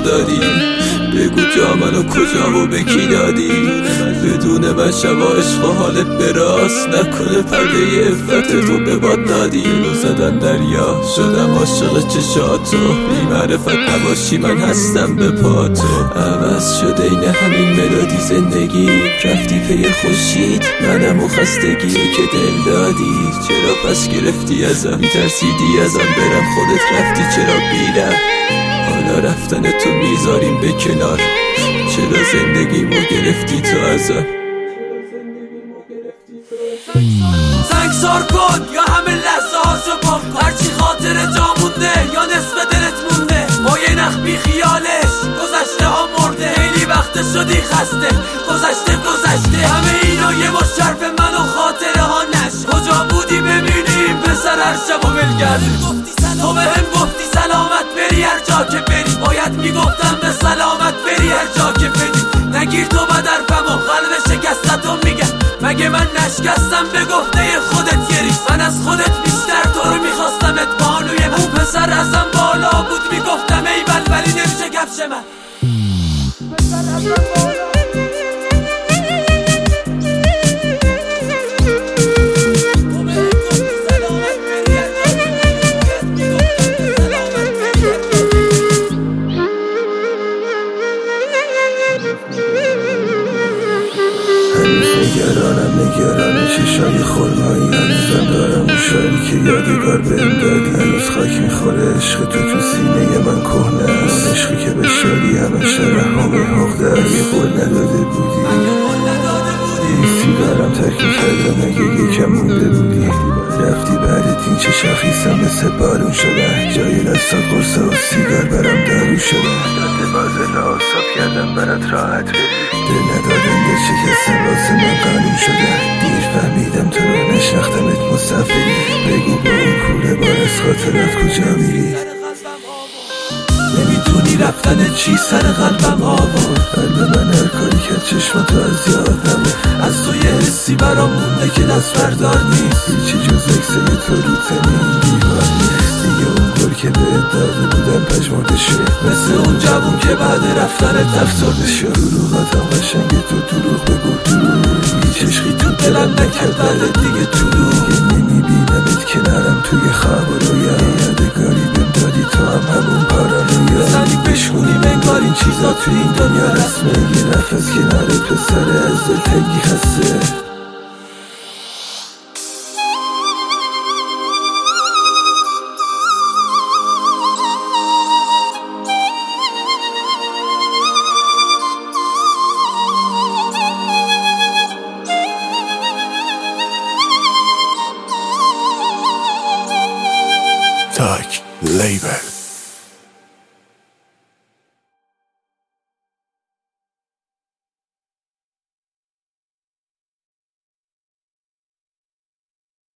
دادی؟ بگو جا منو کجا و به کی دادی؟ بدون من شبا عشق و حالت براست، نکنه پرده عفتتو به باد دادی. رو زدن دریا شدم عاشق چشاتو، بی معرفت نباشی من هستم به پاتو. عوض شده این همین ملودی زندگی، رفتی پی خورشید منم و خستگی که دل دادی. چرا پس گرفتی ازم؟ میترسیدی ازم برم، خودت رفتی چرا بیرم؟ حالا رفتن تو میذاریم به کنار، چرا زندگیمو گرفتی تو ازم؟ سنگسار کن یا همه لحظه هاشو پاک کن، هرچی خاطر جا مونده یا نصف دلت مونده. با یه نخ بی خیالش گذشته ها مرده، خیلی وقت شدی خسته، گذشته همه اینا یه مش شرف من و خاطره ها نش. کجا بودی ببینیم پسر هر شب و ولگردی؟ تو بهم گفتی سلامت بری هر جا که بری، باید میگفتم به سلامت بری هر جا که بری. نگیر تو بدرفم و قلب شکستتو میگم، مگه من نشکستم به گفته خودت یه ریز؟ من از خودت بیشتر تو رو میخواستمت بانوی من. اون پسر ازم بالا بود میگفتم ای ولی نمیشه کفش من. نگران چشای خرمایی، هنوزم دارم اون شعری که یادگار بهم دادی. هنوز خاک میخوره عشق تو سینه من کهنه است، عشقی که به شادی همش رهام حقده است. یه قول نداده بودی این سیگارم ترک کردم، اگه یکم مونده بودی رفتی بعد این چه شخیصم مثل بارون شده. جای دستات قرصه و سیگار برم دارو شده. داده بازه را صاف کردم برات راحت بری، دل ندادم دل شکستم واسه من قانون شده. دیر فهمیدم تو رو نشناختمت مسافری، بگو با اون کوره بار از خاطرات کجا میری؟ نمیدونی رفتن چی سر قلبم آورد، قلب من هر کاری کرد چشماتو از یادم. از تو یه حسی برام مونده که دست بردار نیست، هیچی جز اکسه تو رو تنین دیوار نیست. دیگه اون گل که بهت داده بودم پژمرده شد، مثل اون جوون که بعد رفتنت افسرده شد. دروغاتم قشنگه تو دروغ بگو دروغ، هیچ عشقی تو دلم نکرد بعد دیگه تو رو. دیگه نمیبینمت کنارم توی خواب و رویا، یادگاری بهم دادی تو هم همون پارانویا. زنی بشونیم انگار این چیزا تو این دنیا رسمه، یه نفس کنار پسر از دل تنگی خسته. Like labor.